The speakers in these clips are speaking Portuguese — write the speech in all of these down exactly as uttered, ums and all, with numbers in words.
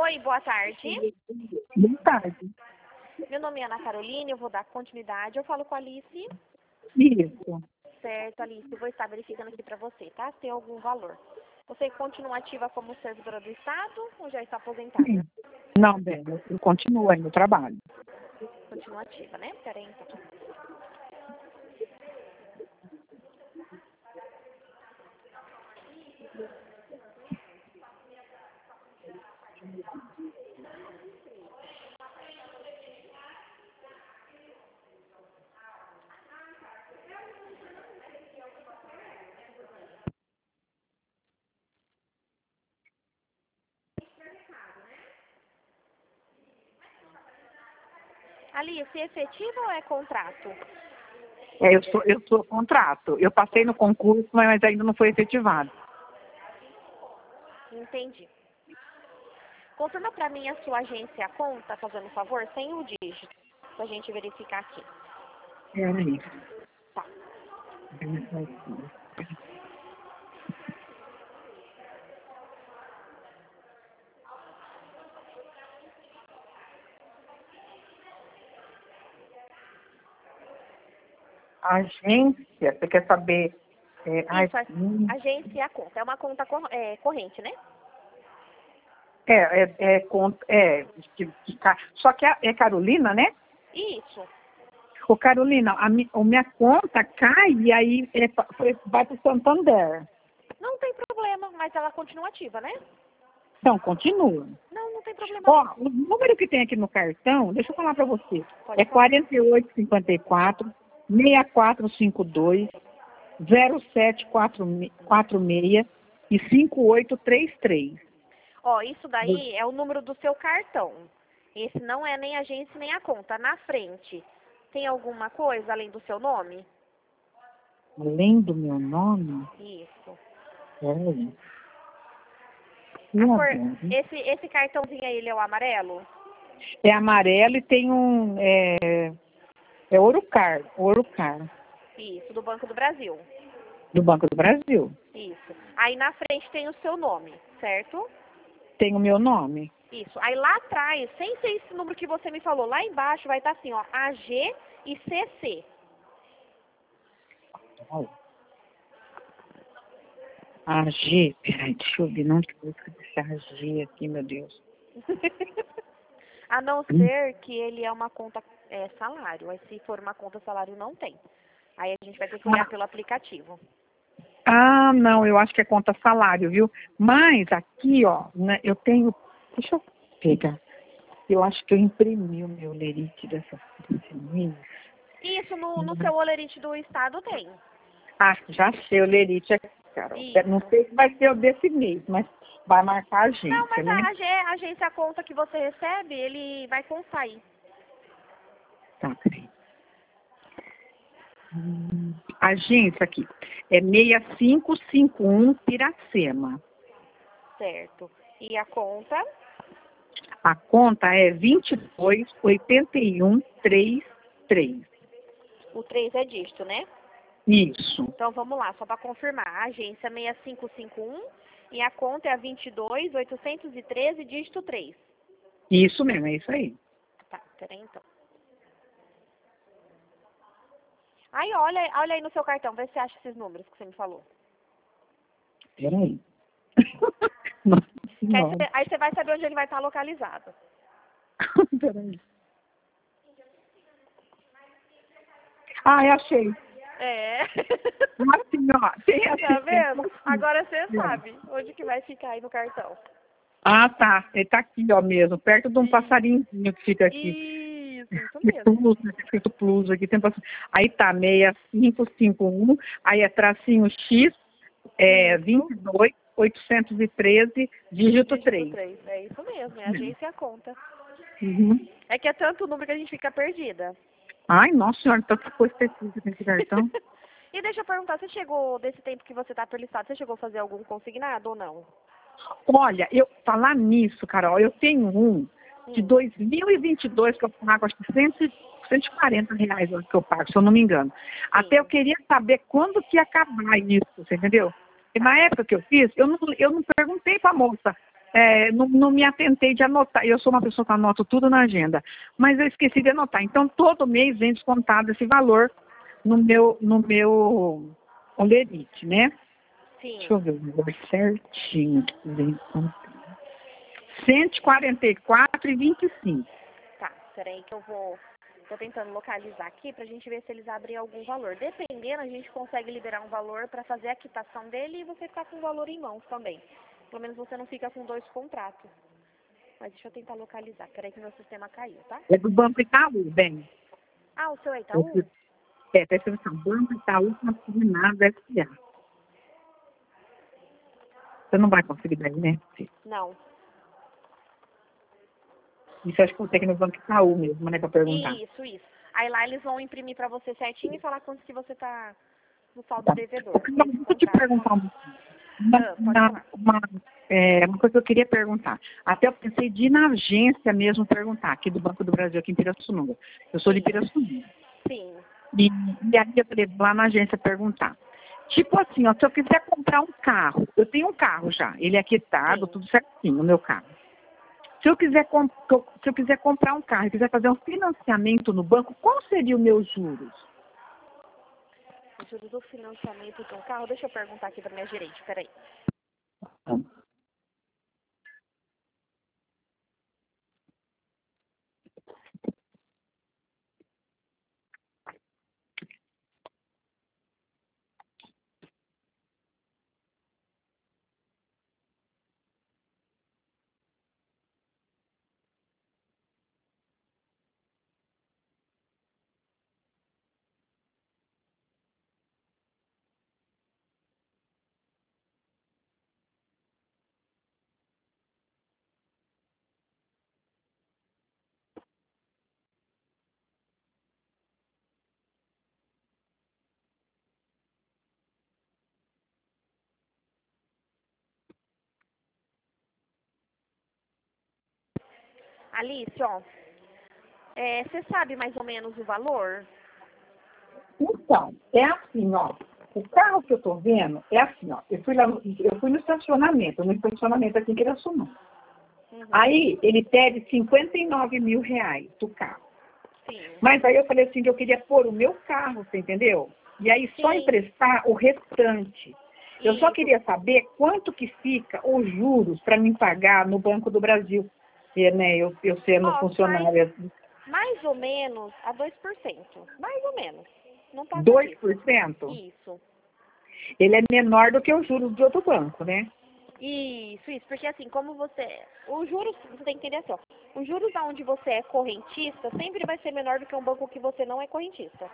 Oi, boa tarde. Boa tarde. Meu nome é Ana Carolina, eu vou dar continuidade. Eu falo com a Alice. Isso. Certo, Alice, eu vou estar verificando aqui para você, tá? Se tem algum valor. Você continua ativa como servidora do Estado ou já está aposentada? Sim. Não, bem, eu continuo aí no trabalho. Continua ativa, né? Peraí, então. Alice, é efetivo ou é contrato? É, eu sou, eu sou contrato. Eu passei no concurso, mas ainda não foi efetivado. Entendi. Confirma para mim a sua agência, a conta, fazendo um favor, sem o dígito, pra gente verificar aqui. Peraí. Tá. Agência, você quer saber? É, ai, Isso, a hum, agência e a conta. É uma conta cor- é, corrente, né? é, é, é, conta- é, de- de ca- só que é, é Carolina, né? Isso. Ô, Carolina, a, mi, a minha conta cai e aí é, pa- foi, vai para o Santander. Não tem problema, mas ela continua ativa, né? Então, continua. Não, não tem problema Ó, não. o número que tem aqui no cartão, deixa eu falar para você, Pode é falar. quarenta e oito cinquenta e quatro, seis quatro cinco dois, zero sete quatro seis e cinco oito três três. Ó, isso daí é o número do seu cartão. Esse não é nem a agência nem a conta. Na frente, tem alguma coisa além do seu nome? Além do meu nome, Isso. peraí. A Minha cor, dona. esse, esse cartãozinho aí, ele é o amarelo? É amarelo e tem um, é, é Orucar, Orucar, Isso, do Banco do Brasil. do Banco do Brasil. Isso. Aí na frente tem o seu nome, certo? Tem o meu nome. Isso. Aí lá atrás, sem ser esse número que você me falou, lá embaixo vai estar assim, ó, A G e C C. A G, peraí, deixa eu ver, não estou escrito esse A G aqui, meu Deus. A não ser que ele é uma conta é, salário. Aí se for uma conta salário, não tem. Aí a gente vai ter que olhar pelo aplicativo. Ah, não, eu acho que é conta salário, viu? Mas aqui, ó, né, eu tenho. Deixa eu pegar. Eu acho que eu imprimi o meu lerite dessa desse mês. Isso, no, no seu olerite do estado tem. Ah, já sei o lerite aqui, Carol. Isso. Não sei se vai ser o desse mês, mas vai marcar a Não, agência, mas né? a, ag- a agência, a conta que você recebe, ele vai constar aí. Tá, peraí. Hum, agência aqui. É seis cinco cinco um Piracema. Certo. E a conta? A conta é vinte e dois oitenta e um trinta e três. O três é dígito, né? Isso. Então vamos lá, só para confirmar. A agência é seis cinco cinco um e a conta é a vinte e dois oitocentos e treze, dígito três. Isso mesmo, é isso aí. Tá, peraí então. Aí olha, olha aí no seu cartão, vê se você acha esses números que você me falou. Peraí. Nossa Que aí, Senhora. você, aí você vai saber onde ele vai estar localizado. Peraí. Ah, eu achei. É. Assim, ó, tem assim. Tá vendo? Assim. Agora você sabe onde que vai ficar aí no cartão. Ah, tá. Ele tá aqui, ó, mesmo, perto de um passarinhozinho que fica aqui. Isso, isso mesmo. Plus, né, tá escrito plus aqui. Tem pass... Aí tá, seis cinco cinco um, aí é tracinho X, é Isso. vinte e dois oitocentos e treze, dígito Dígito três. três. É isso mesmo, é a agência e a conta. Uhum. É que é tanto número que a gente fica perdida. Ai, nossa senhora, tanta coisa específica nesse cartão. E deixa eu perguntar, você chegou, desse tempo que você tá pelo estado, você chegou a fazer algum consignado ou não? Olha, eu falar nisso, Carol, eu tenho um de Hum. dois mil e vinte e dois que eu pago, acho que cem, cento e quarenta reais que eu pago, se eu não me engano. Até eu queria saber quando que ia acabar isso, você entendeu? E na época que eu fiz, eu não, eu não perguntei pra moça é, não, não me atentei de anotar. Eu sou uma pessoa que anoto tudo na agenda, mas eu esqueci de anotar. Então, todo mês vem descontado esse valor no meu, no meu olerite, né? Sim. Deixa eu ver o valor certinho. cento e quarenta e quatro reais e vinte e cinco centavos. Tá, peraí que eu vou... Tô tentando localizar aqui pra gente ver se eles abrem algum valor. Dependendo, a gente consegue liberar um valor pra fazer a quitação dele e você ficar com o valor em mãos também. Pelo menos você não fica com dois contratos. Mas deixa eu tentar localizar. Peraí que meu sistema caiu, tá? É do Banco Itaú, bem. Ah, o seu é Itaú? É, tá escrito assim, Banco Itaú Consignado S A. Você não vai conseguir daí, né? Não. Isso eu acho que eu vou ter que ir no Banco Itaú mesmo, né, pra perguntar. Isso, isso. Aí lá eles vão imprimir pra você certinho e falar quanto que você tá no saldo Tá. devedor. Ô, Camila, Esse deixa eu te contrato. perguntar uma, uma, Ah, pode uma, falar. uma, é, uma coisa que eu queria perguntar. Até eu pensei de ir na agência mesmo perguntar, aqui do Banco do Brasil, aqui em Pirassununga. Eu sou de Sim, Pirassununga. sim. E, e aí eu falei, lá na agência perguntar. Tipo assim, ó, se eu quiser comprar um carro, eu tenho um carro já, ele é quitado, Sim. tudo certinho, o meu carro. Se eu quiser, comp se eu quiser comprar um carro e quiser fazer um financiamento no banco, qual seria o meu juros? O juros do financiamento de um carro, deixa eu perguntar aqui pra minha gerente, peraí. Alice, ó, é, você sabe mais ou menos o valor? Então, é assim, ó. O carro que eu tô vendo é assim, ó. Eu fui lá no, eu fui no estacionamento, no estacionamento aqui em Pirassununga. Uhum. Aí ele pede cinquenta e nove mil reais do carro. Sim. Mas aí eu falei assim que eu queria pôr o meu carro, você entendeu? E aí só Sim. emprestar o restante. Eu só Isso. queria saber quanto que fica os juros para mim pagar no Banco do Brasil. E, né, eu, eu sendo Ó, sai funcionária. mais ou menos a dois por cento. Mais ou menos. Não passa dois disso. por cento? Isso. Ele é menor do que os juros de outro banco, né? Isso, isso. Porque assim, como você... Os juros, você tem que entender assim, ó. Os juros aonde você é correntista sempre vai ser menor do que um banco que você não é correntista.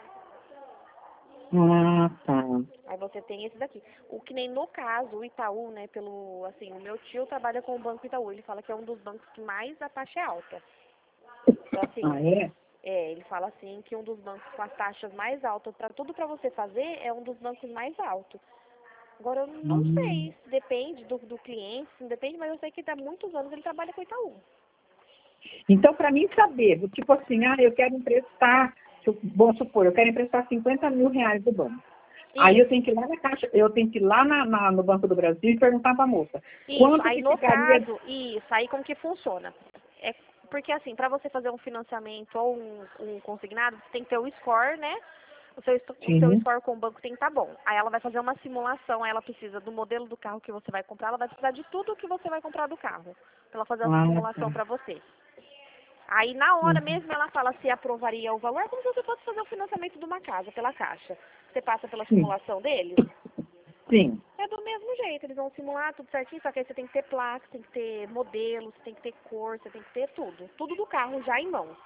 Ah, tá. Aí você tem esse daqui. O que nem no caso, o Itaú, né, pelo, assim, o meu tio trabalha com o Banco Itaú. Ele fala que é um dos bancos que mais a taxa é alta. Então, assim, Ah, é? é, ele fala assim que um dos bancos com as taxas mais altas para tudo para você fazer é um dos bancos mais altos. Agora, eu não Hum. sei, depende do, do cliente, não depende, mas eu sei que há muitos anos ele trabalha com o Itaú. Então, para mim saber, do tipo assim, ah, eu quero emprestar, se eu- vamos supor, eu quero emprestar cinquenta mil reais do banco. Aí eu Isso, tenho que ir lá na caixa, eu tenho que ir lá na, na- no Banco do Brasil e perguntar para a moça, isso. quanto Aí que no ficaria. caso, isso, aí como que funciona? É porque assim, para você fazer um financiamento ou um, um consignado, você tem que ter o score, né? O seu, esto- o seu Sim. score com o banco tem que estar bom. Aí ela vai fazer uma simulação, aí ela precisa do modelo do carro que você vai comprar, ela vai precisar de tudo que você vai comprar do carro, para ela fazer a Ah, simulação tá. para você. Aí na hora Uhum. mesmo ela fala se aprovaria o valor, como se você fosse fazer o financiamento de uma casa pela Caixa. Você passa pela Sim. simulação deles, Sim. é do mesmo jeito, eles vão simular tudo certinho, só que aí você tem que ter placa, tem que ter modelo, você tem que ter cor, você tem que ter tudo. Tudo do carro já em mãos.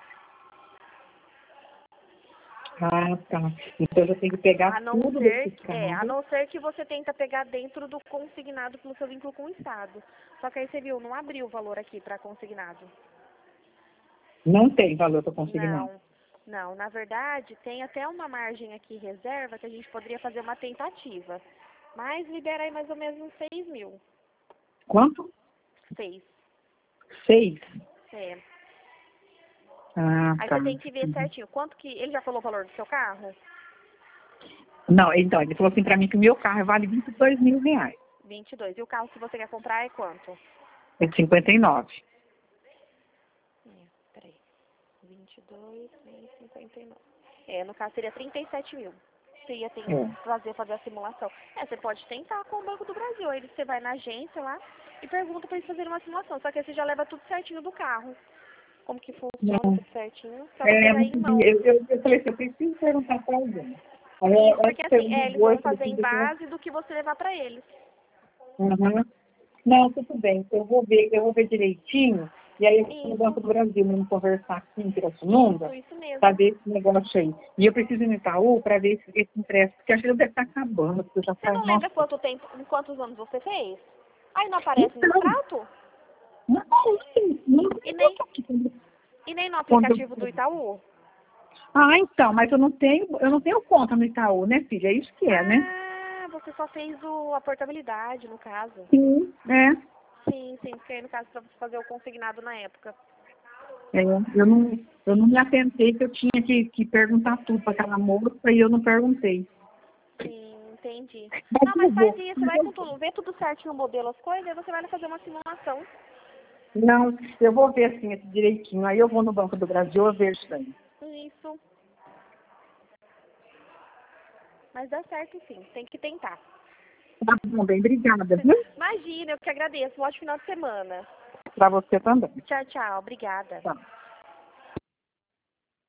Ah, tá. Então eu já tenho que pegar A não tudo desse ser, é, a carro. não ser que você tenta pegar dentro do consignado pelo seu vínculo com o Estado. Só que aí você viu, não abriu o valor aqui para consignado. Não tem valor para consignar. Não, não. Na verdade, tem até uma margem aqui reserva que a gente poderia fazer uma tentativa. Mas libera aí mais ou menos uns seis mil. Quanto? Seis. Seis. É. Ah, Aí tá. você tem que ver Uhum. certinho. Quanto que... Ele já falou o valor do seu carro? Não, então, ele falou assim para mim que o meu carro vale vinte e dois mil reais. vinte e dois. E o carro que você quer comprar é quanto? É cinquenta e nove. É, peraí. vinte e dois, cinquenta e nove. É, no caso seria trinta e sete mil. Você ia ter que É. fazer, fazer a simulação. É, você pode tentar com o Banco do Brasil. Aí você vai na agência lá e pergunta para eles fazerem uma simulação. Só que aí você já leva tudo certinho do carro. Como que funciona Não. tudo certinho. Pra você É, já ir em mão. eu, eu, eu falei assim, eu preciso perguntar para alguém. Aí, Isso, antes porque que você assim, me é, eles ligou, vão eu falei fazer assim, em depois... base do que você levar para eles. Uhum. Não, tudo bem. Eu vou ver, eu vou ver direitinho. E aí eu vou no Banco Isso, do Brasil mesmo conversar aqui em isso, Pirassununga isso mesmo. para ver esse negócio aí. E eu preciso ir no Itaú para ver esse, esse empréstimo, porque acho que ele deve estar acabando, porque eu já Você faz, não nossa. lembra quanto tempo, em quantos anos você fez? Aí não aparece no Então, extrato? não, não, não, E nem, não, e nem no quando aplicativo do eu- Itaú? Ah, então, mas eu não tenho, eu não tenho conta no Itaú, né, filha? É isso que é, né? Ah, você só fez o, a portabilidade, no caso. Sim, é. Sim, sim, porque aí no caso pra você fazer o consignado na época. É, eu não, eu não me atentei que eu tinha que, que perguntar tudo para aquela moça e eu não perguntei. Sim, entendi. Mas Não, eu mas faz vou. isso, Mas vai com eu tudo, vê tudo certinho o modelo, as coisas, aí você vai lá fazer uma simulação. Não, eu vou ver assim esse direitinho. Aí eu vou no Banco do Brasil, eu vejo isso aí. Isso. Mas dá certo sim, tem que tentar. Tá bom, bem, obrigada, viu? Imagina, eu que agradeço. Um ótimo final de semana. Para você também. Tchau, tchau. Obrigada. Tá.